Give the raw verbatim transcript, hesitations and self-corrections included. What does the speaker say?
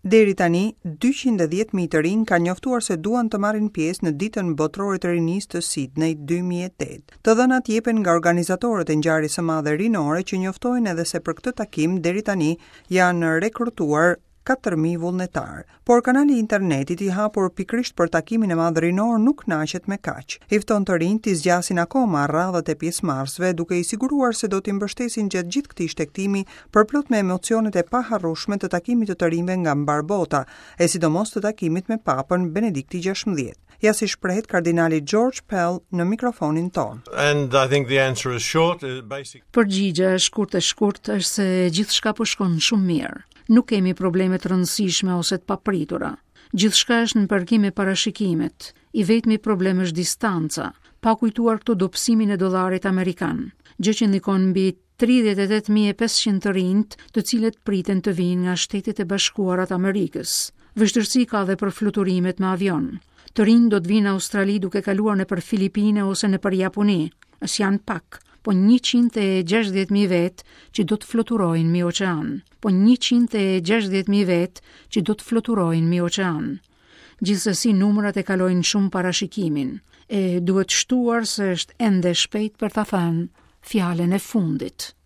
Deri tani, dyqind e dhjetë mijë të rinj kanë njoftuar se duan të marrin pjesë në ditën botërore të rinisë të Sydney dy mijë e tetë. Të dhënat jepen nga organizatorët e ngjarjes së madhe rinore që njoftojnë edhe se për këtë takim deri tani janë rekrutuar katër mijë vullnetar. Por kanali i internetit i hapur pikrisht për takimin e madh rinor nuk kënaqet me kaq. I fton të rinj të zgjasin akoma radhët e pjesëmarrësve duke i siguruar se do t'i mbështesin gjatë gjithë këtij shtektimi përplot me emocionet e paharrueshme të takimit të të rinjve nga mbar bota, e sidomos të takimit me Papën Benedikti gjashtëmbëdhjetë. Ja si shprehet kardinali George Pell në mikrofonin ton. And I think the answer is short, basic. Përgjigja e shkurtë e shkurtë është se gjithçka po shkon shumë mirë. Nuk kemi probleme të rëndësishme ose të papritura. Gjithçka është në përkim me parashikimet. I vetmi problem është distanca, pa kujtuar këtu dobësimin e dollarit amerikan, gjë që ndikon mbi tridhjetë e tetë mijë e pesëqind të rinjt, të cilët priten të vinë nga Shtetet e Bashkuara të Amerikës. Vështirësi ka dhe për fluturimet me avion. Të rinj do të vinë në Australi duke kaluar nëpër Filipine ose nëpër Japoni. As janë pak, po njëqind e gjashtëdhjetë mijë vet që do të fluturojnë mbi oqean. Po njëqind e gjashtëdhjetë mijë vet që do të fluturojnë mbi oqean. Gjithsesi numrat e kalojnë shumë parashikimin, e duhet shtuar se është ende shpejt për ta thënë fjalën e fundit.